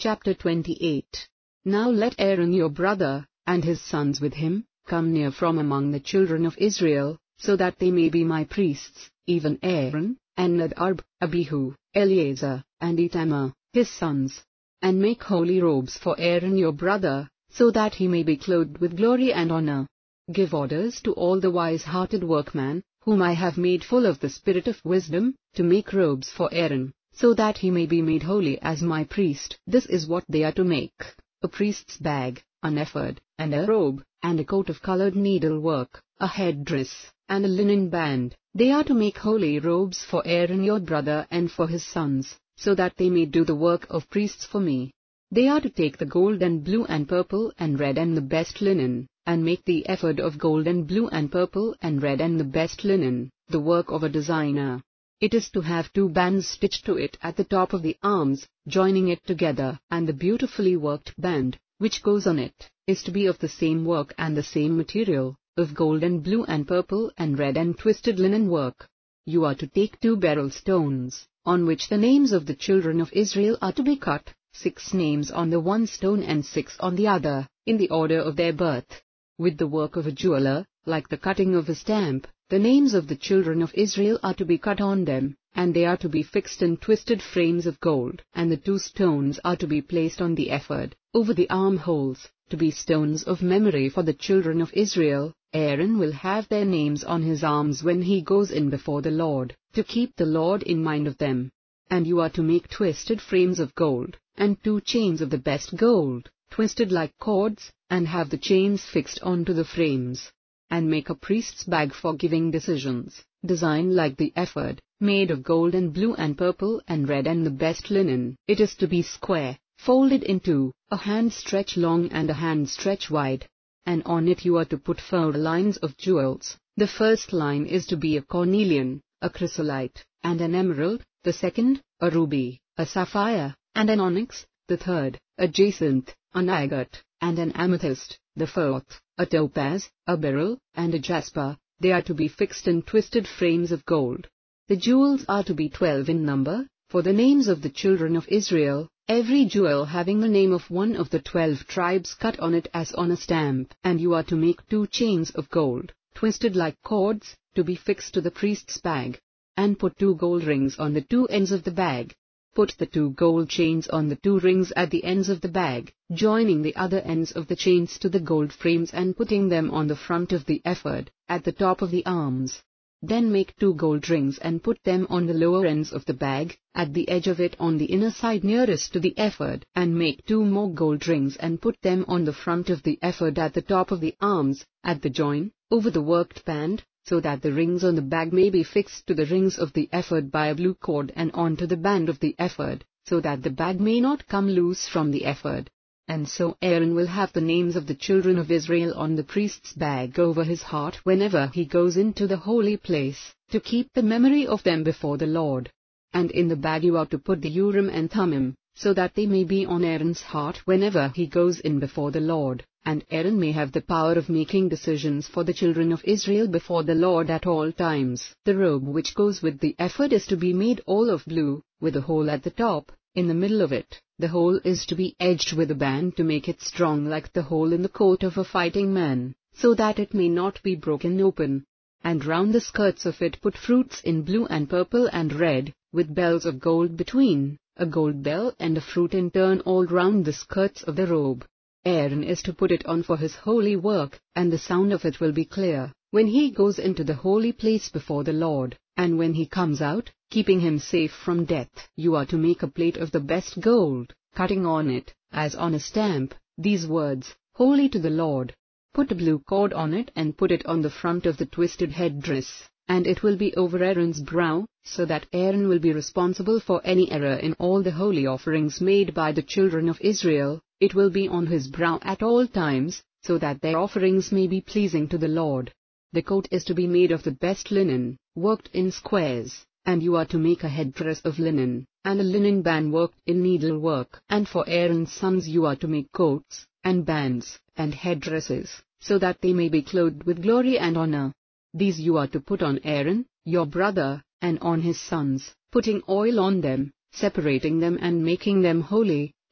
Chapter 28. Now let Aaron your brother, and his sons with him, come near from among the children of Israel, so that they may be my priests, even Aaron, and Nadab, Abihu, Eleazar, and Ithamar, his sons. And make holy robes for Aaron your brother, so that he may be clothed with glory and honor. Give orders to all the wise-hearted workmen, whom I have made full of the spirit of wisdom, to make robes for Aaron, so that he may be made holy as my priest. This is what they are to make: a priest's bag, an ephod, and a robe, and a coat of colored needlework, a headdress, and a linen band. They are to make holy robes for Aaron your brother and for his sons, so that they may do the work of priests for me. They are to take the gold and blue and purple and red and the best linen, and make the ephod of gold and blue and purple and red and the best linen, the work of a designer. It is to have 2 bands stitched to it at the top of the arms, joining it together, and the beautifully worked band, which goes on it, is to be of the same work and the same material, of gold and blue and purple and red and twisted linen work. You are to take 2 beryl stones, on which the names of the children of Israel are to be cut, 6 names on the one stone and 6 on the other, in the order of their birth. With the work of a jeweler, like the cutting of a stamp, the names of the children of Israel are to be cut on them, and they are to be fixed in twisted frames of gold. And the 2 stones are to be placed on the ephod, over the armholes, to be stones of memory for the children of Israel. Aaron will have their names on his arms when he goes in before the Lord, to keep the Lord in mind of them. And you are to make twisted frames of gold, and 2 chains of the best gold, twisted like cords, and have the chains fixed onto the frames. And make a priest's bag for giving decisions, designed like the ephod, made of gold and blue and purple and red and the best linen. It is to be square, folded in 2, a hand stretch long and a hand stretch wide. And on it you are to put 4 lines of jewels. The first line is to be a cornelian, a chrysolite, and an emerald; the second, a ruby, a sapphire, and an onyx; the third, a jacinth, an agate, and an amethyst; the fourth, a topaz, a beryl, and a jasper. They are to be fixed in twisted frames of gold. The jewels are to be 12 in number, for the names of the children of Israel, every jewel having the name of one of the 12 tribes cut on it as on a stamp. And you are to make 2 chains of gold, twisted like cords, to be fixed to the priest's bag. And put 2 gold rings on the 2 ends of the bag. Put the 2 gold chains on the 2 rings at the ends of the bag, joining the other ends of the chains to the gold frames and putting them on the front of the ephod, at the top of the arms. Then make 2 gold rings and put them on the lower ends of the bag, at the edge of it on the inner side nearest to the ephod. And make 2 more gold rings and put them on the front of the ephod at the top of the arms, at the join, over the worked band, so that the rings on the bag may be fixed to the rings of the ephod by a blue cord and onto the band of the ephod, so that the bag may not come loose from the ephod. And so Aaron will have the names of the children of Israel on the priest's bag over his heart whenever he goes into the holy place, to keep the memory of them before the Lord. And in the bag you are to put the Urim and Thummim, so that they may be on Aaron's heart whenever he goes in before the Lord. And Aaron may have the power of making decisions for the children of Israel before the Lord at all times. The robe which goes with the ephod is to be made all of blue, with a hole at the top, in the middle of it. The hole is to be edged with a band to make it strong like the hole in the coat of a fighting man, so that it may not be broken open. And round the skirts of it put fruits in blue and purple and red, with bells of gold between, a gold bell and a fruit in turn all round the skirts of the robe. Aaron is to put it on for his holy work, and the sound of it will be clear, when he goes into the holy place before the Lord, and when he comes out, keeping him safe from death. You are to make a plate of the best gold, cutting on it, as on a stamp, these words, "Holy to the Lord." Put a blue cord on it and put it on the front of the twisted headdress, and it will be over Aaron's brow, so that Aaron will be responsible for any error in all the holy offerings made by the children of Israel. It will be on his brow at all times, so that their offerings may be pleasing to the Lord. The coat is to be made of the best linen, worked in squares, and you are to make a headdress of linen, and a linen band worked in needlework. And for Aaron's sons you are to make coats, and bands, and headdresses, so that they may be clothed with glory and honor. These you are to put on Aaron, your brother, and on his sons, putting oil on them, separating them and making them holy,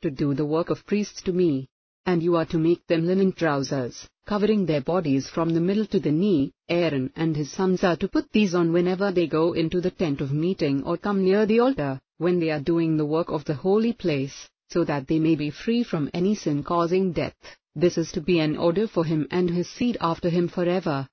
to do the work of priests to me. And you are to make them linen trousers, covering their bodies from the middle to the knee. Aaron and his sons are to put these on whenever they go into the tent of meeting or come near the altar, when they are doing the work of the holy place, so that they may be free from any sin causing death. This is to be an order for him and his seed after him forever.